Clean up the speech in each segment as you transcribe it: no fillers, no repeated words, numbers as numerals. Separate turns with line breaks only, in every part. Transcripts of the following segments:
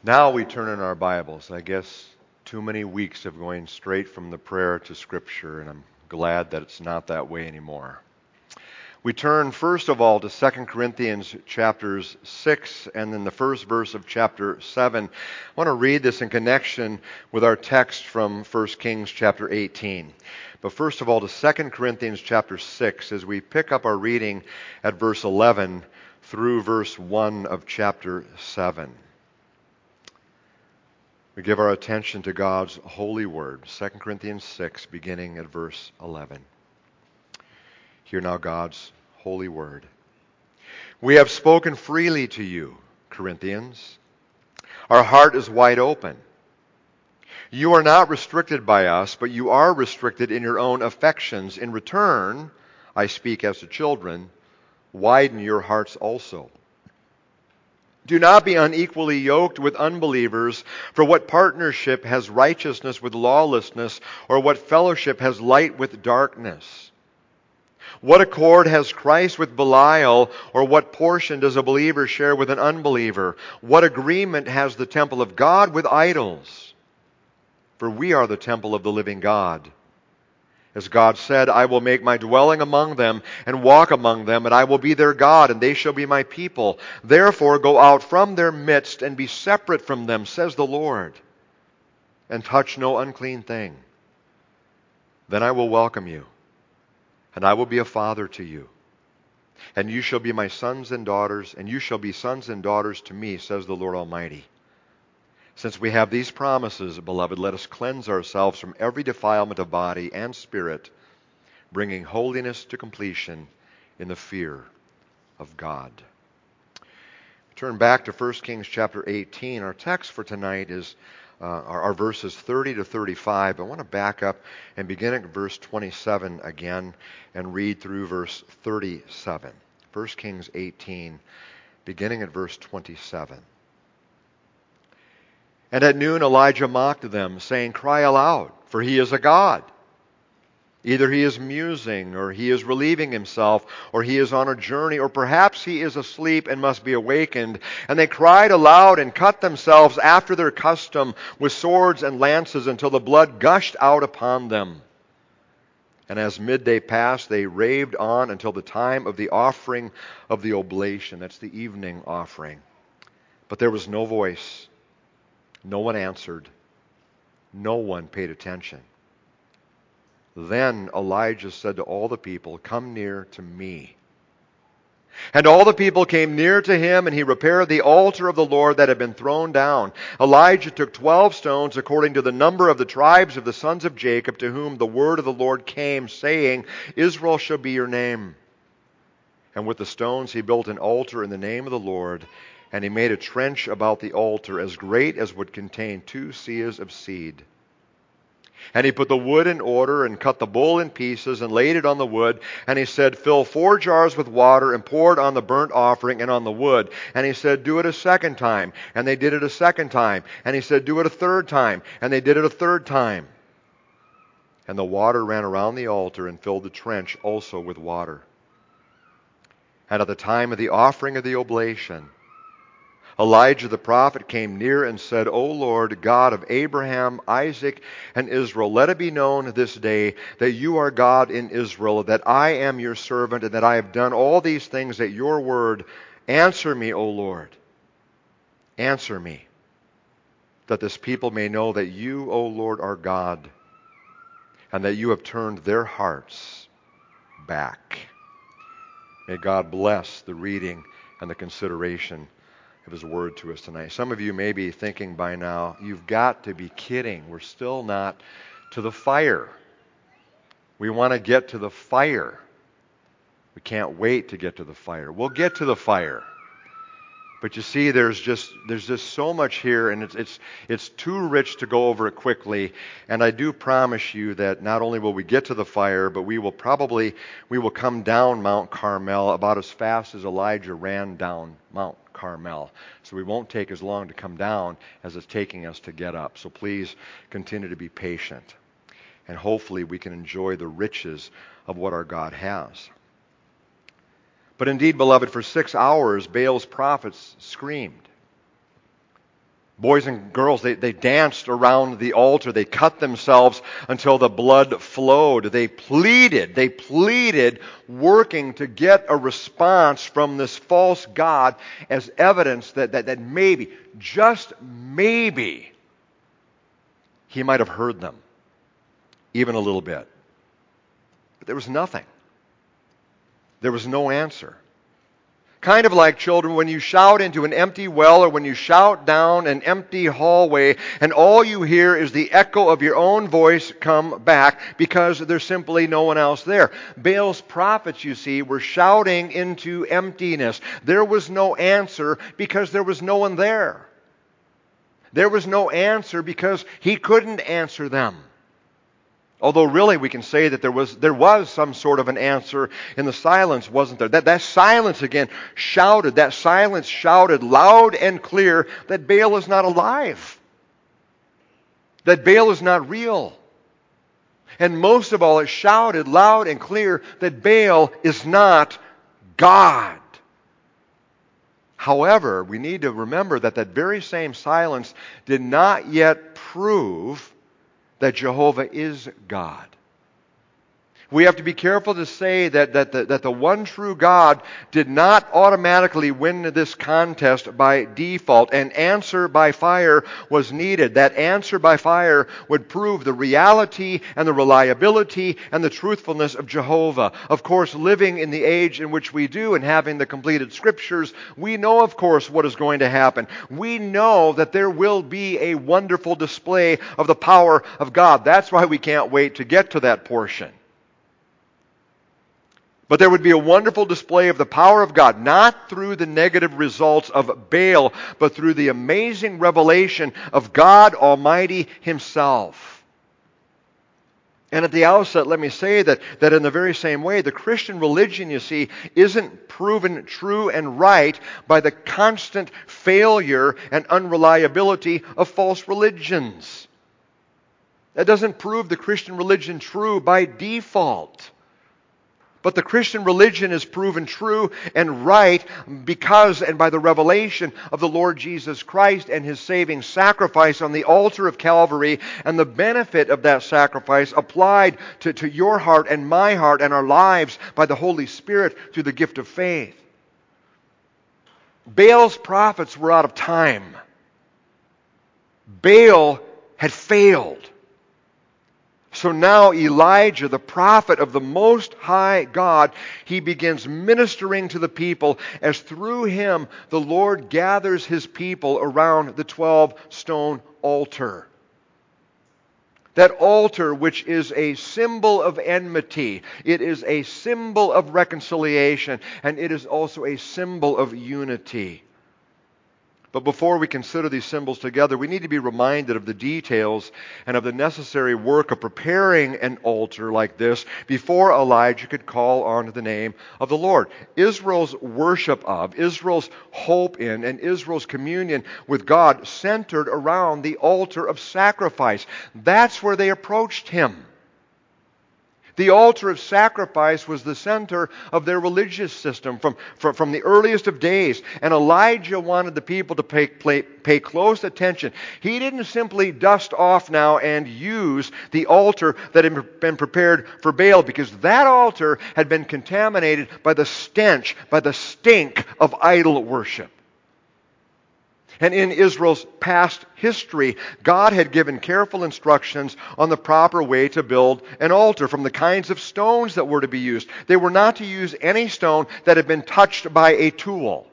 Now we turn in our Bibles. I guess too many weeks of going straight from the prayer to Scripture, and I'm glad that it's not that way anymore. We turn first of all to 2 Corinthians chapters 6 and then the first verse of chapter 7. I want to read this in connection with our text from 1 Kings chapter 18. But first of all to 2 Corinthians chapter 6 as we pick up our reading at verse 11 through verse 1 of chapter 7. We give our attention to God's holy word, 2 Corinthians 6, beginning at verse 11. Hear now God's holy word. We have spoken freely to you, Corinthians. Our heart is wide open. You are not restricted by us, but you are restricted in your own affections. In return, I speak as to children, widen your hearts also. Do not be unequally yoked with unbelievers, for what partnership has righteousness with lawlessness, or what fellowship has light with darkness? What accord has Christ with Belial, or what portion does a believer share with an unbeliever? What agreement has the temple of God with idols? For we are the temple of the living God. As God said, I will make my dwelling among them and walk among them, and I will be their God, and they shall be my people. Therefore go out from their midst and be separate from them, says the Lord, and touch no unclean thing. Then I will welcome you, and I will be a father to you. And you shall be my sons and daughters, and you shall be sons and daughters to me, says the Lord Almighty. Since we have these promises, beloved, let us cleanse ourselves from every defilement of body and spirit, bringing holiness to completion in the fear of God. Turn back to 1 Kings chapter 18. Our text for tonight is our verses 30 to 35. I want to back up and begin at verse 27 again and read through verse 37. 1 Kings 18, beginning at verse 27. And at noon Elijah mocked them, saying, Cry aloud, for he is a god. Either he is musing, or he is relieving himself, or he is on a journey, or perhaps he is asleep and must be awakened. And they cried aloud and cut themselves after their custom with swords and lances until the blood gushed out upon them. And as midday passed, they raved on until the time of the offering of the oblation. That's the evening offering. But there was no voice. No one answered. No one paid attention. Then Elijah said to all the people, Come near to me. And all the people came near to him, and he repaired the altar of the Lord that had been thrown down. Elijah took 12 stones according to the number of the tribes of the sons of Jacob, to whom the word of the Lord came, saying, Israel shall be your name. And with the stones he built an altar in the name of the Lord, and he made a trench about the altar as great as would contain 2 seahs of seed. And he put the wood in order and cut the bull in pieces and laid it on the wood. And he said, Fill 4 jars with water and pour it on the burnt offering and on the wood. And he said, Do it a second time. And they did it a second time. And he said, Do it a third time. And they did it a third time. And the water ran around the altar and filled the trench also with water. And at the time of the offering of the oblation, Elijah the prophet came near and said, O Lord, God of Abraham, Isaac, and Israel, let it be known this day that you are God in Israel, that I am your servant, and that I have done all these things at your word. Answer me, O Lord. Answer me, that this people may know that you, O Lord, are God, and that you have turned their hearts back. May God bless the reading and the consideration of his word to us tonight. Some of you may be thinking by now, you've got to be kidding. We're still not to the fire. We want to get to the fire. We can't wait to get to the fire. We'll get to the fire. But you see, there's just so much here, and it's too rich to go over it quickly. And I do promise you that not only will we get to the fire, but we will come down Mount Carmel about as fast as Elijah ran down Mount Carmel. So we won't take as long to come down as it's taking us to get up. So please continue to be patient, and hopefully we can enjoy the riches of what our God has. But indeed, beloved, for 6 hours Baal's prophets screamed. Boys and girls, they danced around the altar. They cut themselves until the blood flowed. They pleaded, working to get a response from this false god as evidence that maybe, just maybe, he might have heard them, even a little bit. But there was nothing. There was no answer. Kind of like, children, when you shout into an empty well or when you shout down an empty hallway and all you hear is the echo of your own voice come back because there's simply no one else there. Baal's prophets, you see, were shouting into emptiness. There was no answer because there was no one there. There was no answer because he couldn't answer them. Although really we can say that there was some sort of an answer in the silence, wasn't there? That silence again shouted loud and clear that Baal is not alive. That Baal is not real. And most of all, it shouted loud and clear that Baal is not God. However, we need to remember that very same silence did not yet prove that Jehovah is God. We have to be careful to say that the one true God did not automatically win this contest by default. An answer by fire was needed. That answer by fire would prove the reality and the reliability and the truthfulness of Jehovah. Of course, living in the age in which we do and having the completed scriptures, we know, of course, what is going to happen. We know that there will be a wonderful display of the power of God. That's why we can't wait to get to that portion. But there would be a wonderful display of the power of God, not through the negative results of Baal, but through the amazing revelation of God Almighty Himself. And at the outset, let me say that in the very same way, the Christian religion, you see, isn't proven true and right by the constant failure and unreliability of false religions. That doesn't prove the Christian religion true by default. But the Christian religion is proven true and right because and by the revelation of the Lord Jesus Christ and His saving sacrifice on the altar of Calvary and the benefit of that sacrifice applied to your heart and my heart and our lives by the Holy Spirit through the gift of faith. Baal's prophets were out of time. Baal had failed. So now Elijah, the prophet of the Most High God, he begins ministering to the people as through him the Lord gathers His people around the 12-stone altar. That altar which is a symbol of enmity, it is a symbol of reconciliation, and it is also a symbol of unity. But before we consider these symbols together, we need to be reminded of the details and of the necessary work of preparing an altar like this before Elijah could call on the name of the Lord. Israel's worship of, Israel's hope in, and Israel's communion with God centered around the altar of sacrifice. That's where they approached Him. The altar of sacrifice was the center of their religious system from the earliest of days. And Elijah wanted the people to pay close attention. He didn't simply dust off now and use the altar that had been prepared for Baal, because that altar had been contaminated by the stench, by the stink of idol worship. And in Israel's past history, God had given careful instructions on the proper way to build an altar, from the kinds of stones that were to be used. They were not to use any stone that had been touched by a tool.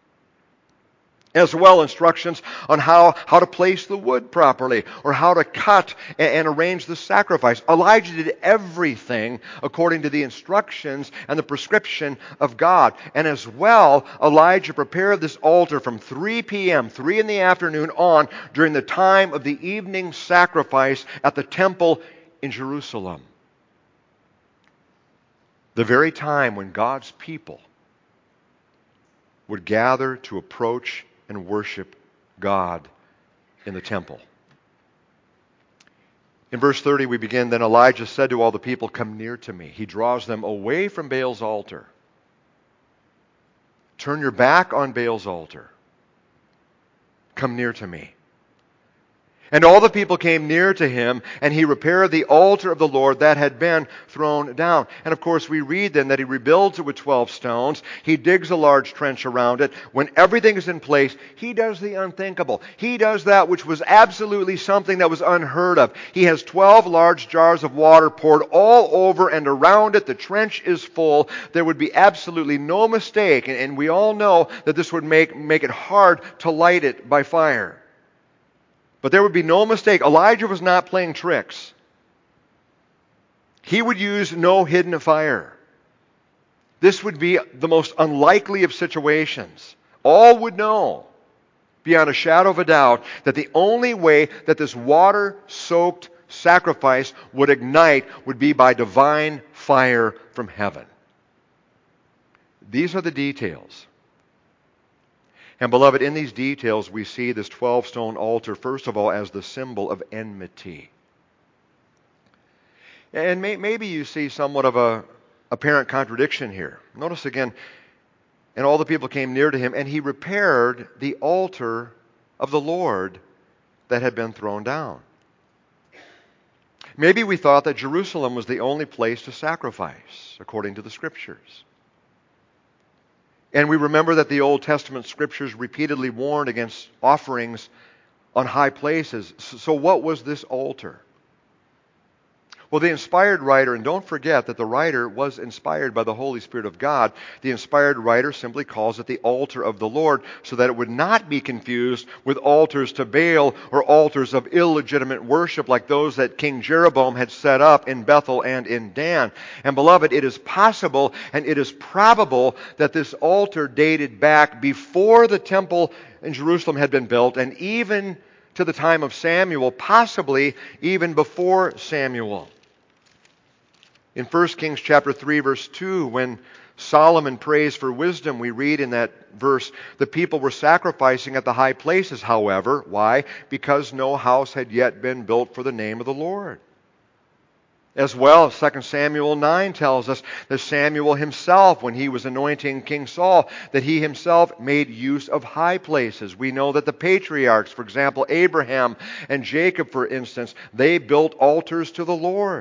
As well, instructions on how to place the wood properly, or how to cut and arrange the sacrifice. Elijah did everything according to the instructions and the prescription of God. And as well, Elijah prepared this altar from 3 p.m., 3 in the afternoon on, during the time of the evening sacrifice at the temple in Jerusalem. The very time when God's people would gather to approach and worship God in the temple. In verse 30 we begin, "Then Elijah said to all the people, 'Come near to me.'" He draws them away from Baal's altar. Turn your back on Baal's altar. Come near to me. And all the people came near to him, and he repaired the altar of the Lord that had been thrown down. And of course, we read then that he rebuilds it with 12 stones. He digs a large trench around it. When everything is in place, he does the unthinkable. He does that which was absolutely something that was unheard of. He has 12 large jars of water poured all over and around it. The trench is full. There would be absolutely no mistake, and we all know that this would make it hard to light it by fire. But there would be no mistake. Elijah was not playing tricks. He would use no hidden fire. This would be the most unlikely of situations. All would know, beyond a shadow of a doubt, that the only way that this water-soaked sacrifice would ignite would be by divine fire from heaven. These are the details. And beloved, in these details we see this 12-stone altar, first of all, as the symbol of enmity. And maybe you see somewhat of a apparent contradiction here. Notice again, and all the people came near to him, and he repaired the altar of the Lord that had been thrown down. Maybe we thought that Jerusalem was the only place to sacrifice, according to the Scriptures. And we remember that the Old Testament Scriptures repeatedly warned against offerings on high places. So what was this altar? Well, the inspired writer, and don't forget that the writer was inspired by the Holy Spirit of God, the inspired writer simply calls it the altar of the Lord so that it would not be confused with altars to Baal or altars of illegitimate worship like those that King Jeroboam had set up in Bethel and in Dan. And beloved, it is possible and it is probable that this altar dated back before the temple in Jerusalem had been built and even to the time of Samuel, possibly even before Samuel. In 1 Kings chapter 3, verse 2, when Solomon prays for wisdom, we read in that verse, the people were sacrificing at the high places, however. Why? Because no house had yet been built for the name of the Lord. As well, 2 Samuel 9 tells us that Samuel himself, when he was anointing King Saul, that he himself made use of high places. We know that the patriarchs, for example, Abraham and Jacob, for instance, they built altars to the Lord.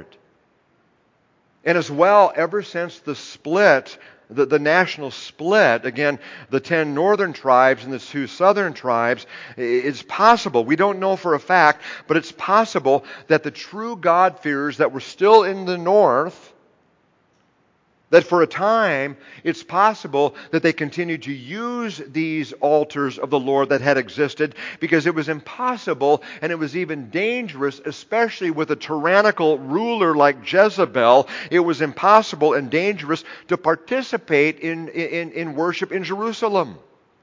And as well, ever since the split, the national split, again, the 10 northern tribes and the 2 southern tribes, it's possible, we don't know for a fact, but it's possible that the true God-fearers that were still in the north, that for a time, it's possible that they continued to use these altars of the Lord that had existed because it was impossible and it was even dangerous, especially with a tyrannical ruler like Jezebel. It was impossible and dangerous to participate in worship in Jerusalem.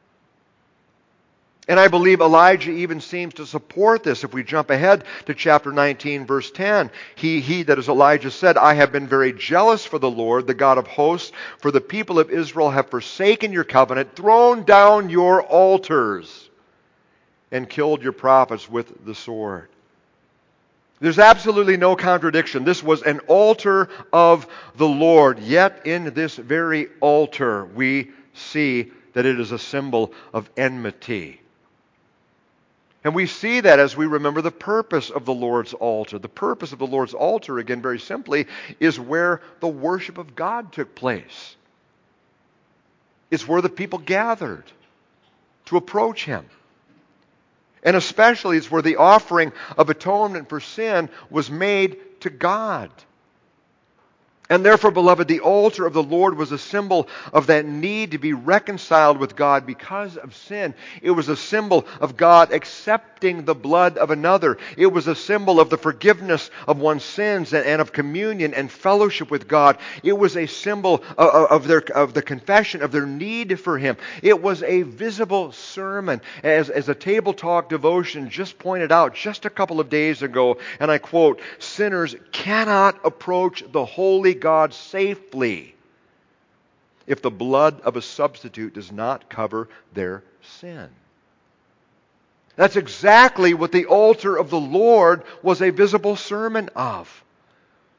And I believe Elijah even seems to support this. If we jump ahead to chapter 19, verse 10, he that is Elijah said, I have been very jealous for the Lord, the God of hosts, for the people of Israel have forsaken your covenant, thrown down your altars, and killed your prophets with the sword. There's absolutely no contradiction. This was an altar of the Lord, yet in this very altar we see that it is a symbol of enmity. And we see that as we remember the purpose of the Lord's altar. The purpose of the Lord's altar, again, very simply, is where the worship of God took place. It's where the people gathered to approach Him. And especially it's where the offering of atonement for sin was made to God. And therefore, beloved, the altar of the Lord was a symbol of that need to be reconciled with God because of sin. It was a symbol of God accepting the blood of another. It was a symbol of the forgiveness of one's sins and of communion and fellowship with God. It was a symbol of the confession of their need for Him. It was a visible sermon, as a Table Talk devotion just pointed out just a couple of days ago, and I quote, sinners cannot approach the holy God safely if the blood of a substitute does not cover their sin. That's exactly what the altar of the Lord was a visible sermon of.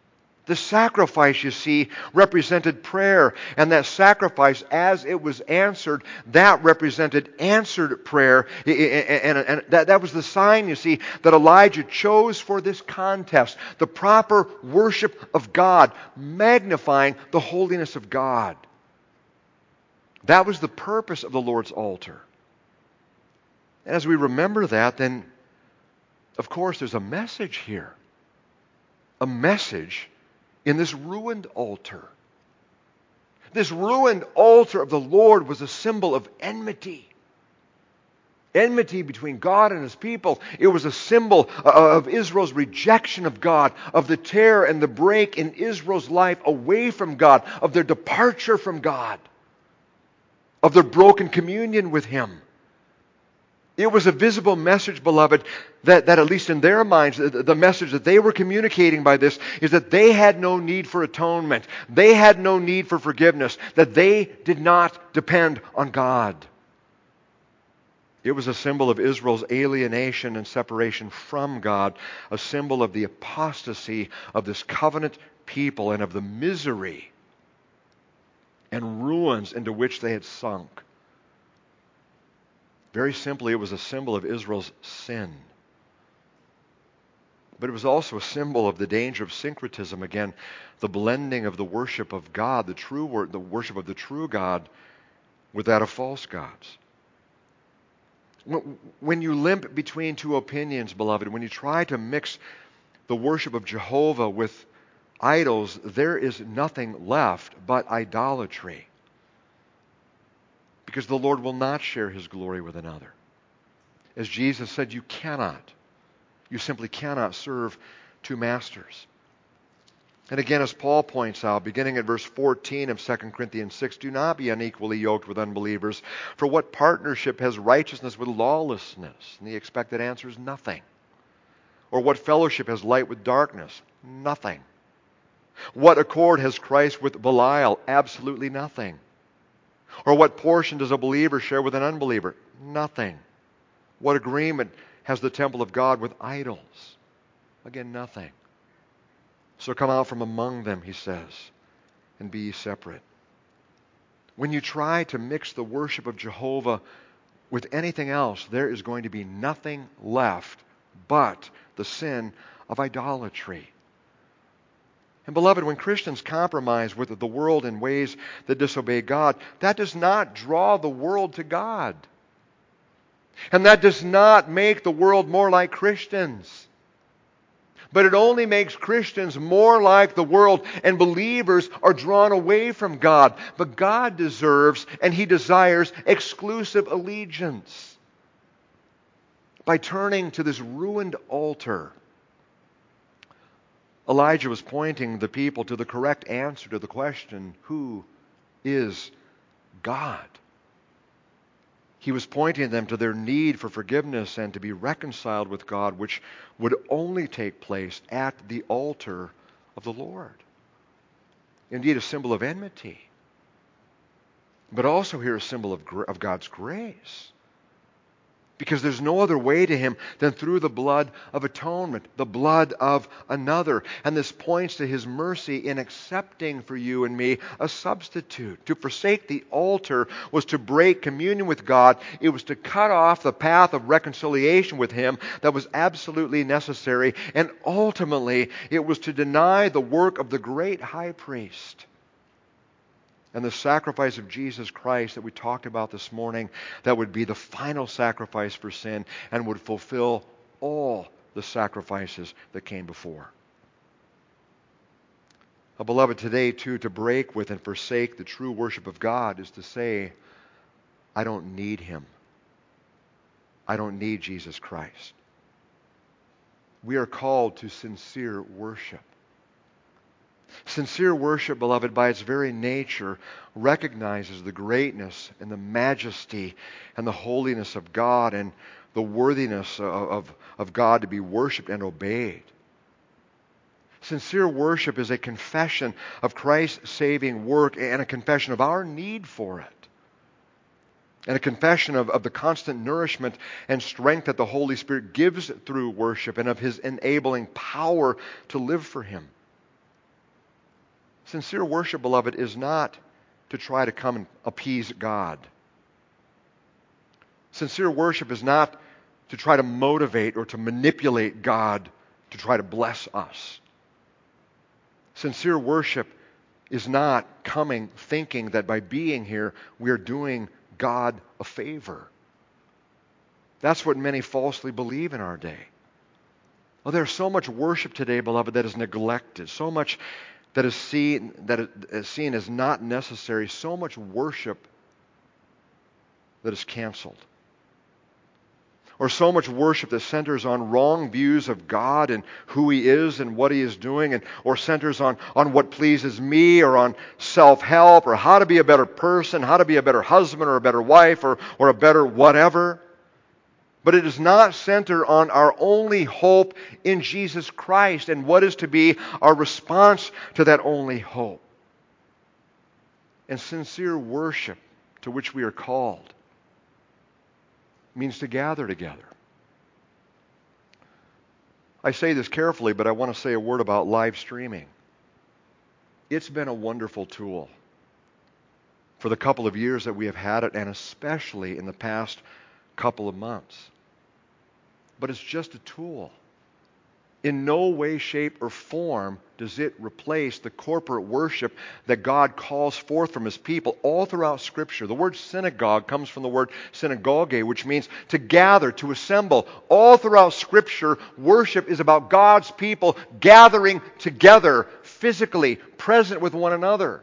The sacrifice, you see, represented prayer, and that sacrifice, as it was answered, that represented answered prayer, and that was the sign, you see, that Elijah chose for this contest, the proper worship of God, magnifying the holiness of God. That was the purpose of the Lord's altar. And as we remember that, then, of course, there's a message here. A message in this ruined altar. This ruined altar of the Lord was a symbol of enmity. Enmity between God and His people. It was a symbol of Israel's rejection of God, of the tear and the break in Israel's life away from God, of their departure from God, of their broken communion with Him. It was a visible message, beloved, that at least in their minds, the message that they were communicating by this is that they had no need for atonement. They had no need for forgiveness. That they did not depend on God. It was a symbol of Israel's alienation and separation from God, a symbol of the apostasy of this covenant people and of the misery and ruins into which they had sunk. Very simply, it was a symbol of Israel's sin. But it was also a symbol of the danger of syncretism. Again, the blending of the worship of God, the worship of the true God, with that of false gods. When you limp between two opinions, beloved, when you try to mix the worship of Jehovah with idols, there is nothing left but idolatry. Because the Lord will not share His glory with another. As Jesus said, you simply cannot serve two masters. And again, as Paul points out, beginning at verse 14 of 2 Corinthians 6, do not be unequally yoked with unbelievers. For what partnership has righteousness with lawlessness? And the expected answer is nothing. Or what fellowship has light with darkness? Nothing. What accord has Christ with Belial? Absolutely nothing. Or what portion does a believer share with an unbeliever? Nothing. What agreement has the temple of God with idols? Again, nothing. So come out from among them, he says, and be ye separate. When you try to mix the worship of Jehovah with anything else, there is going to be nothing left but the sin of idolatry. And beloved, when Christians compromise with the world in ways that disobey God, that does not draw the world to God. And that does not make the world more like Christians. But it only makes Christians more like the world, and believers are drawn away from God. But God deserves and He desires exclusive allegiance. By turning to this ruined altar, Elijah was pointing the people to the correct answer to the question, who is God? He was pointing them to their need for forgiveness and to be reconciled with God, which would only take place at the altar of the Lord. Indeed, a symbol of enmity, but also here a symbol of God's grace. Because there's no other way to Him than through the blood of atonement, the blood of another. And this points to His mercy in accepting for you and me a substitute. To forsake the altar was to break communion with God. It was to cut off the path of reconciliation with Him that was absolutely necessary. And ultimately, it was to deny the work of the great high priest and the sacrifice of Jesus Christ that we talked about this morning, that would be the final sacrifice for sin and would fulfill all the sacrifices that came before. Beloved, today too, to break with and forsake the true worship of God is to say, I don't need Him. I don't need Jesus Christ. We are called to sincere worship. Sincere worship, beloved, by its very nature, recognizes the greatness and the majesty and the holiness of God and the worthiness of God to be worshipped and obeyed. Sincere worship is a confession of Christ's saving work and a confession of our need for it. And a confession of the constant nourishment and strength that the Holy Spirit gives through worship and of His enabling power to live for Him. Sincere worship, beloved, is not to try to come and appease God. Sincere worship is not to try to motivate or to manipulate God to try to bless us. Sincere worship is not coming thinking that by being here we are doing God a favor. That's what many falsely believe in our day. Well, there's so much worship today, beloved, that is neglected, so much that is seen as not necessary, so much worship that is canceled. Or so much worship that centers on wrong views of God and who He is and what He is doing, or centers on what pleases me, or on self-help, or how to be a better person, how to be a better husband or a better wife, or a better whatever. But it does not center on our only hope in Jesus Christ and what is to be our response to that only hope. And sincere worship to which we are called means to gather together. I say this carefully, but I want to say a word about live streaming. It's been a wonderful tool for the couple of years that we have had it, and especially in the past couple of months. But it's just a tool. In no way, shape, or form does it replace the corporate worship that God calls forth from His people all throughout Scripture. The word synagogue comes from the word synagoge, which means to gather, to assemble. All throughout Scripture, worship is about God's people gathering together, physically present with one another.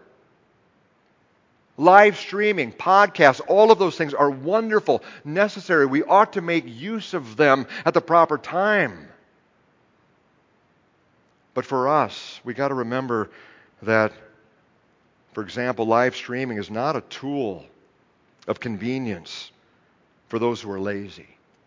Live streaming, podcasts, all of those things are wonderful, necessary. We ought to make use of them at the proper time. But for us, we got to remember that, for example, live streaming is not a tool of convenience for those who are lazy.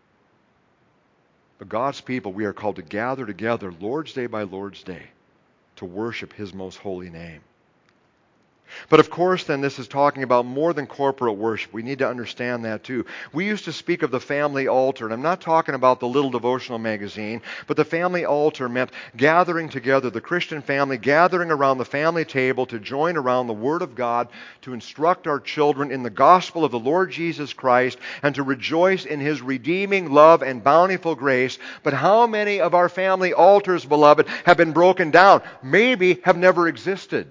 But God's people, we are called to gather together Lord's Day by Lord's Day to worship His most holy name. But of course, then, this is talking about more than corporate worship. We need to understand that too. We used to speak of the family altar, and I'm not talking about the little devotional magazine, but the family altar meant gathering together, the Christian family gathering around the family table to join around the Word of God, to instruct our children in the gospel of the Lord Jesus Christ, and to rejoice in His redeeming love and bountiful grace. But how many of our family altars, beloved, have been broken down? Maybe have never existed.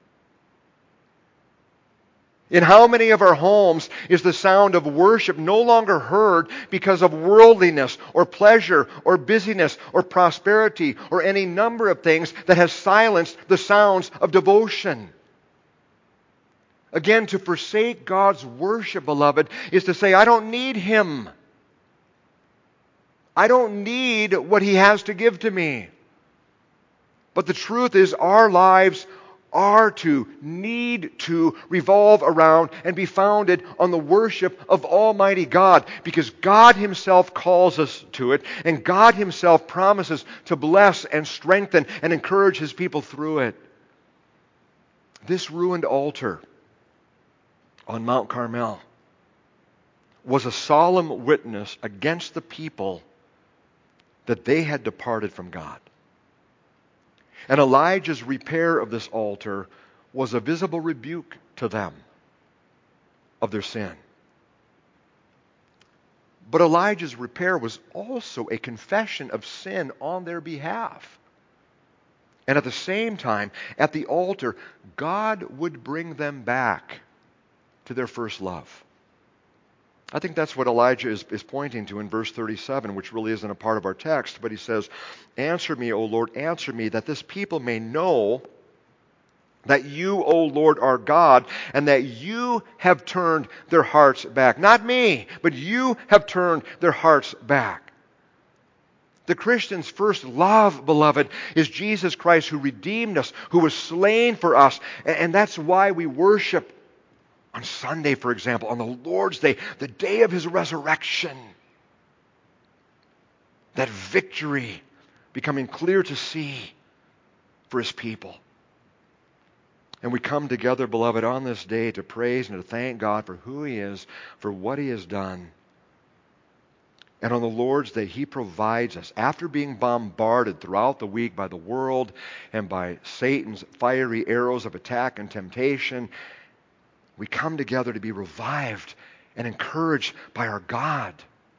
In how many of our homes is the sound of worship no longer heard because of worldliness or pleasure or busyness or prosperity or any number of things that has silenced the sounds of devotion? Again, to forsake God's worship, beloved, is to say, I don't need Him. I don't need what He has to give to me. But the truth is, our lives need to revolve around and be founded on the worship of Almighty God, because God Himself calls us to it, and God Himself promises to bless and strengthen and encourage His people through it. This ruined altar on Mount Carmel was a solemn witness against the people that they had departed from God. And Elijah's repair of this altar was a visible rebuke to them of their sin. But Elijah's repair was also a confession of sin on their behalf. And at the same time, at the altar, God would bring them back to their first love. I think that's what Elijah is pointing to in verse 37, which really isn't a part of our text, but he says, "Answer me, O Lord, answer me, that this people may know that you, O Lord, are God, and that you have turned their hearts back." Not me, but you have turned their hearts back. The Christian's first love, beloved, is Jesus Christ, who redeemed us, who was slain for us, and that's why we worship on Sunday, for example, on the Lord's Day, the day of His resurrection. That victory becoming clear to see for His people. And we come together, beloved, on this day to praise and to thank God for who He is, for what He has done. And on the Lord's Day, He provides us. After being bombarded throughout the week by the world and by Satan's fiery arrows of attack and temptation, we come together to be revived and encouraged by our God,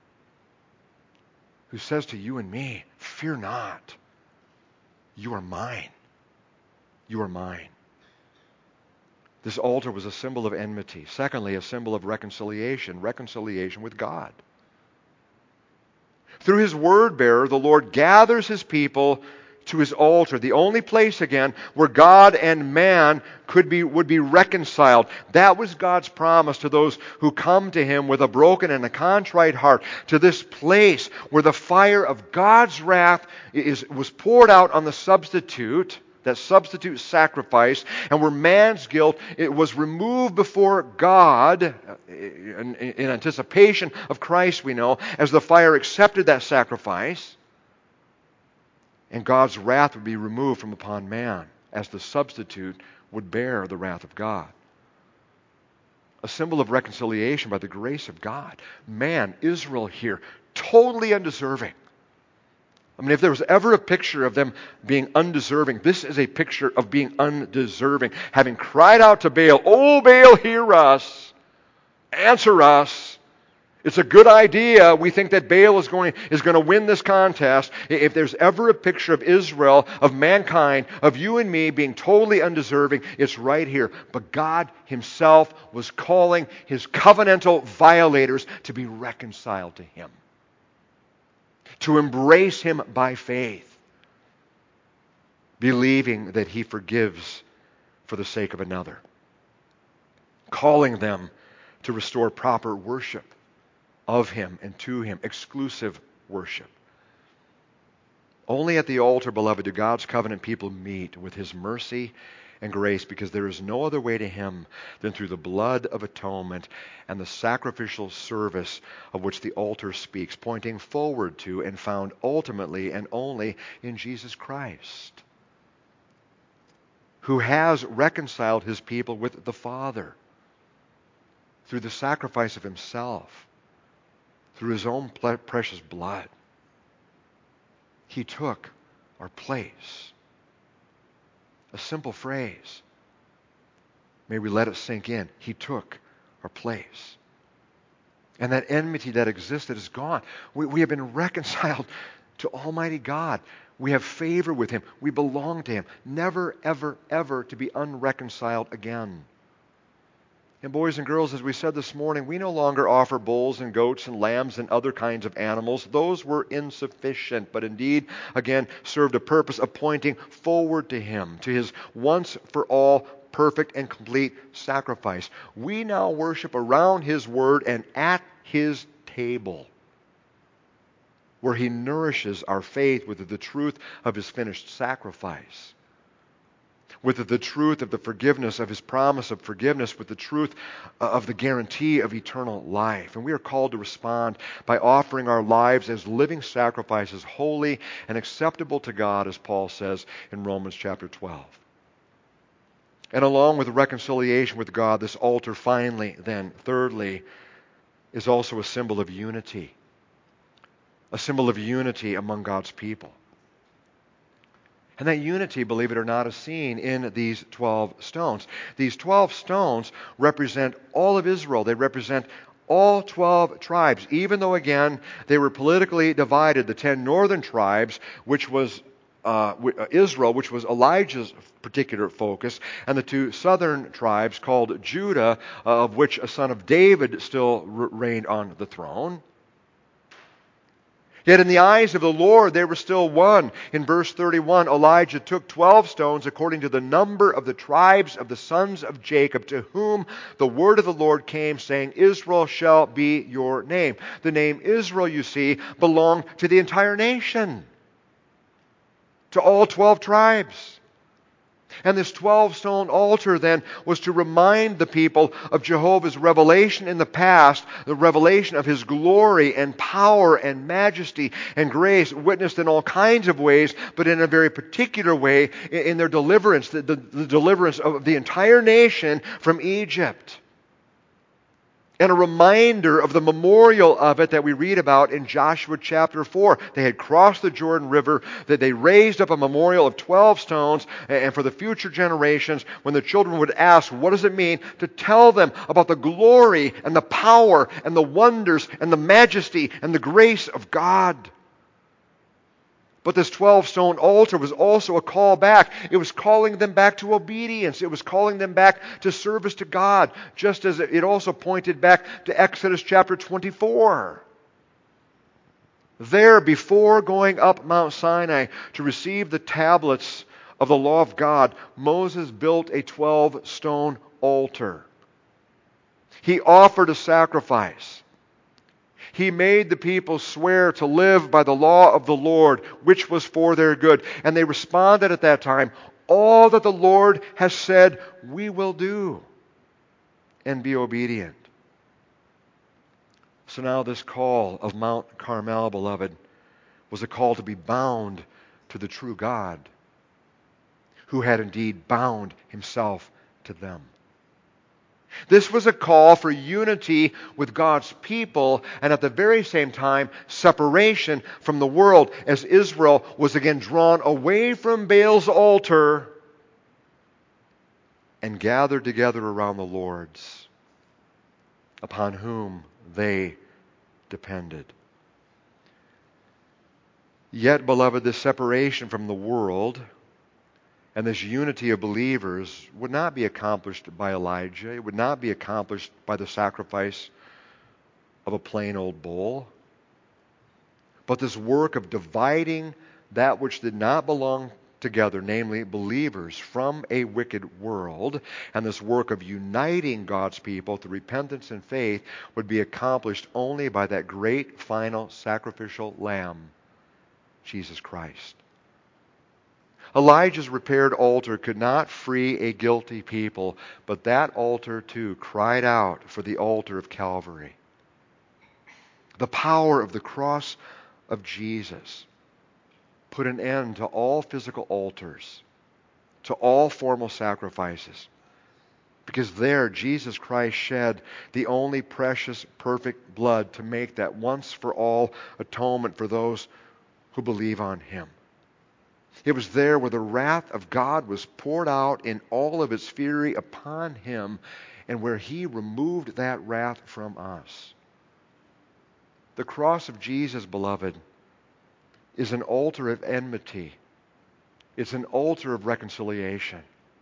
who says to you and me, fear not. You are mine. You are mine. This altar was a symbol of enmity. Secondly, a symbol of reconciliation with God. Through His word bearer, the Lord gathers His people to His altar, the only place again where God and man would be reconciled. That was God's promise to those who come to Him with a broken and a contrite heart, to this place where the fire of God's wrath was poured out on the substitute, that substitute sacrifice, and where man's guilt was removed before God in anticipation of Christ, we know, as the fire accepted that sacrifice. And God's wrath would be removed from upon man as the substitute would bear the wrath of God. A symbol of reconciliation by the grace of God. Man, Israel here, totally undeserving. I mean, if there was ever a picture of them being undeserving, this is a picture of being undeserving. Having cried out to Baal, "Oh, Baal, hear us. Answer us." It's a good idea. We think that Baal is going to win this contest. If there's ever a picture of Israel, of mankind, of you and me being totally undeserving, it's right here. But God Himself was calling His covenantal violators to be reconciled to Him, to embrace Him by faith, believing that He forgives for the sake of another, calling them to restore proper worship of Him and to Him, exclusive worship. Only at the altar, beloved, do God's covenant people meet with His mercy and grace, because there is no other way to Him than through the blood of atonement and the sacrificial service of which the altar speaks, pointing forward to and found ultimately and only in Jesus Christ, who has reconciled His people with the Father through the sacrifice of Himself, through His own precious blood. He took our place. A simple phrase. May we let it sink in. He took our place. And that enmity that existed is gone. We have been reconciled to Almighty God. We have favor with Him. We belong to Him. Never, ever, ever to be unreconciled again. And boys and girls, as we said this morning, we no longer offer bulls and goats and lambs and other kinds of animals. Those were insufficient, but indeed, again, served a purpose of pointing forward to Him, to His once-for-all perfect and complete sacrifice. We now worship around His Word and at His table, where He nourishes our faith with the truth of His finished sacrifice, with the truth of the forgiveness of His promise of forgiveness, with the truth of the guarantee of eternal life. And we are called to respond by offering our lives as living sacrifices, holy and acceptable to God, as Paul says in Romans chapter 12. And along with reconciliation with God, this altar finally, then, thirdly, is also a symbol of unity. A symbol of unity among God's people. And that unity, believe it or not, is seen in these 12 stones. These 12 stones represent all of Israel. They represent all 12 tribes, even though, again, they were politically divided. The 10 northern tribes, which was Israel, which was Elijah's particular focus, and the 2 southern tribes called Judah, of which a son of David still reigned on the throne. Yet in the eyes of the Lord, they were still one. In verse 31, Elijah took 12 stones according to the number of the tribes of the sons of Jacob, to whom the word of the Lord came, saying, Israel shall be your name. The name Israel, you see, belonged to the entire nation, to all 12 tribes. And this 12-stone altar then was to remind the people of Jehovah's revelation in the past, the revelation of His glory and power and majesty and grace, witnessed in all kinds of ways, but in a very particular way in their deliverance, the deliverance of the entire nation from Egypt. And a reminder of the memorial of it that we read about in Joshua chapter 4. They had crossed the Jordan River, that they raised up a memorial of 12 stones, and for the future generations, when the children would ask, what does it mean? To tell them about the glory and the power and the wonders and the majesty and the grace of God. But this 12-stone altar was also a call back. It was calling them back to obedience. It was calling them back to service to God, just as it also pointed back to Exodus chapter 24. There, before going up Mount Sinai to receive the tablets of the law of God, Moses built a 12-stone altar. He offered a sacrifice. He made the people swear to live by the law of the Lord, which was for their good. And they responded at that time, all that the Lord has said, we will do, and be obedient. So now this call of Mount Carmel, beloved, was a call to be bound to the true God, who had indeed bound himself to them. This was a call for unity with God's people, and at the very same time, separation from the world, as Israel was again drawn away from Baal's altar and gathered together around the Lord's, upon whom they depended. Yet, beloved, this separation from the world and this unity of believers would not be accomplished by Elijah. It would not be accomplished by the sacrifice of a plain old bull. But this work of dividing that which did not belong together, namely believers, from a wicked world, and this work of uniting God's people through repentance and faith would be accomplished only by that great final sacrificial lamb, Jesus Christ. Elijah's repaired altar could not free a guilty people, but that altar too cried out for the altar of Calvary. The power of the cross of Jesus put an end to all physical altars, to all formal sacrifices, because there Jesus Christ shed the only precious, perfect blood to make that once for all atonement for those who believe on him. It was there where the wrath of God was poured out in all of its fury upon him, and where he removed that wrath from us. The cross of Jesus, beloved, is an altar of enmity. It's an altar of reconciliation.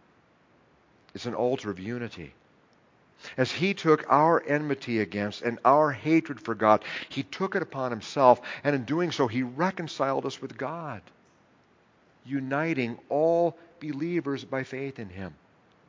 It's an altar of unity. As he took our enmity against and our hatred for God, he took it upon himself, and in doing so, he reconciled us with God, uniting all believers by faith in him.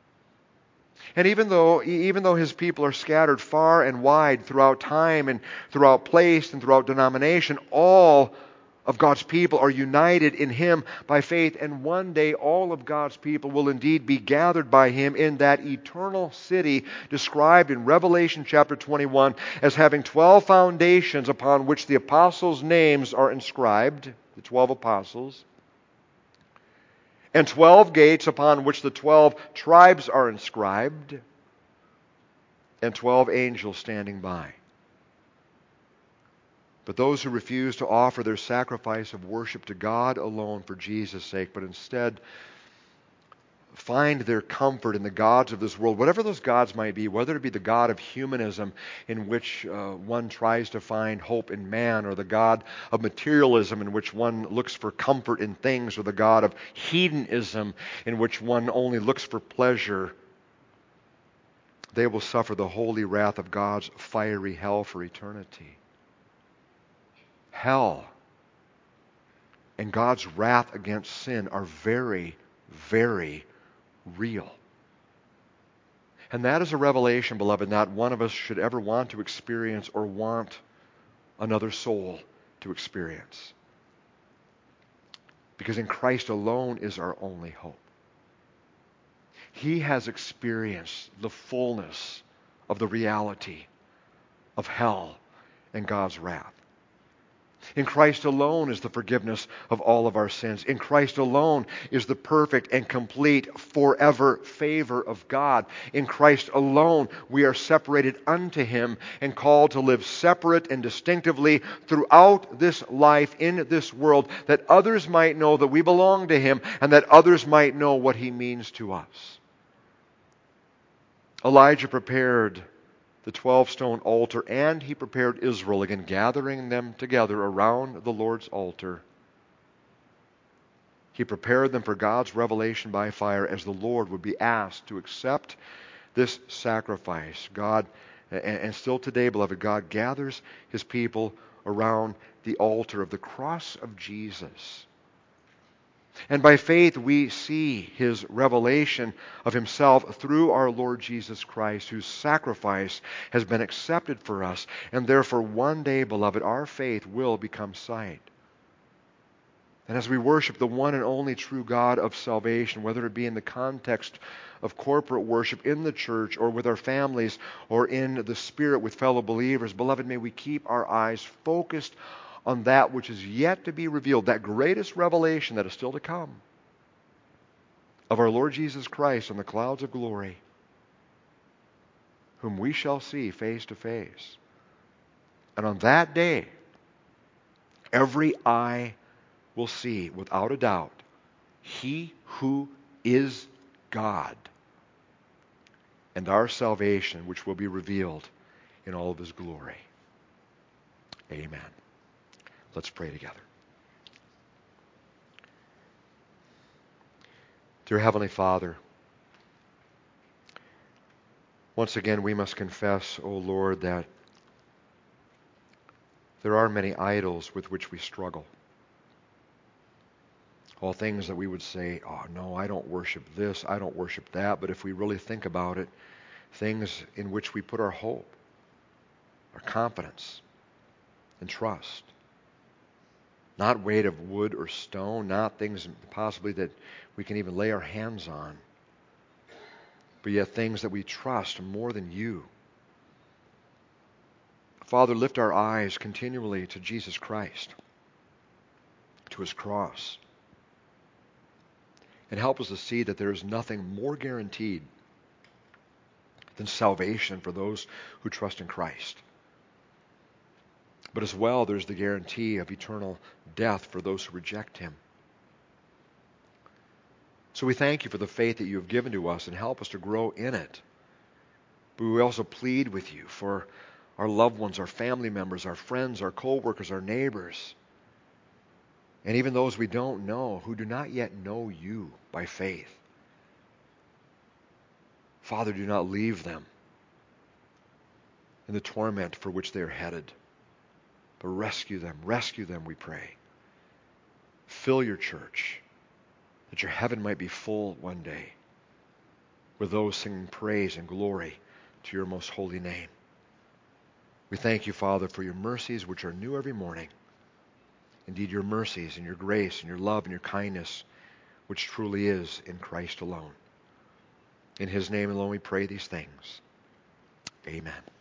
And even though his people are scattered far and wide throughout time and throughout place and throughout denomination, all of God's people are united in him by faith, and one day all of God's people will indeed be gathered by him in that eternal city described in Revelation chapter 21 as having 12 foundations upon which the apostles' names are inscribed, the 12 apostles, and 12 gates upon which the 12 tribes are inscribed, and 12 angels standing by. But those who refuse to offer their sacrifice of worship to God alone for Jesus' sake, but instead find their comfort in the gods of this world, whatever those gods might be, whether it be the god of humanism in which one tries to find hope in man, or the god of materialism in which one looks for comfort in things, or the god of hedonism in which one only looks for pleasure, they will suffer the holy wrath of God's fiery hell for eternity. Hell and God's wrath against sin are very, very real. And that is a revelation, beloved, not one of us should ever want to experience or want another soul to experience. Because in Christ alone is our only hope. He has experienced the fullness of the reality of hell and God's wrath. In Christ alone is the forgiveness of all of our sins. In Christ alone is the perfect and complete forever favor of God. In Christ alone we are separated unto Him and called to live separate and distinctively throughout this life in this world, that others might know that we belong to Him and that others might know what He means to us. Elijah prepared the 12-stone altar, and he prepared Israel, again gathering them together around the Lord's altar. He prepared them for God's revelation by fire as the Lord would be asked to accept this sacrifice. God, and still today, beloved, God gathers His people around the altar of the cross of Jesus. And by faith we see His revelation of Himself through our Lord Jesus Christ, whose sacrifice has been accepted for us. And therefore one day, beloved, our faith will become sight. And as we worship the one and only true God of salvation, whether it be in the context of corporate worship in the church or with our families or in the Spirit with fellow believers, beloved, may we keep our eyes focused on that which is yet to be revealed, that greatest revelation that is still to come of our Lord Jesus Christ on the clouds of glory, whom we shall see face to face. And on that day, every eye will see, without a doubt, He who is God, and our salvation, which will be revealed in all of His glory. Amen. Let's pray together. Dear Heavenly Father, once again we must confess, O Lord, that there are many idols with which we struggle. All things that we would say, oh no, I don't worship this, I don't worship that. But if we really think about it, things in which we put our hope, our confidence, and trust. Not weight of wood or stone, not things possibly that we can even lay our hands on, but yet things that we trust more than You. Father, lift our eyes continually to Jesus Christ, to His cross, and help us to see that there is nothing more guaranteed than salvation for those who trust in Christ. But as well, there's the guarantee of eternal death for those who reject Him. So we thank You for the faith that You have given to us and help us to grow in it. But we also plead with You for our loved ones, our family members, our friends, our co-workers, our neighbors, and even those we don't know who do not yet know You by faith. Father, do not leave them in the torment for which they are headed, but rescue them, we pray. Fill Your church, that Your heaven might be full one day with those singing praise and glory to Your most holy name. We thank You, Father, for Your mercies which are new every morning. Indeed, Your mercies and Your grace and Your love and Your kindness, which truly is in Christ alone. In His name alone we pray these things. Amen.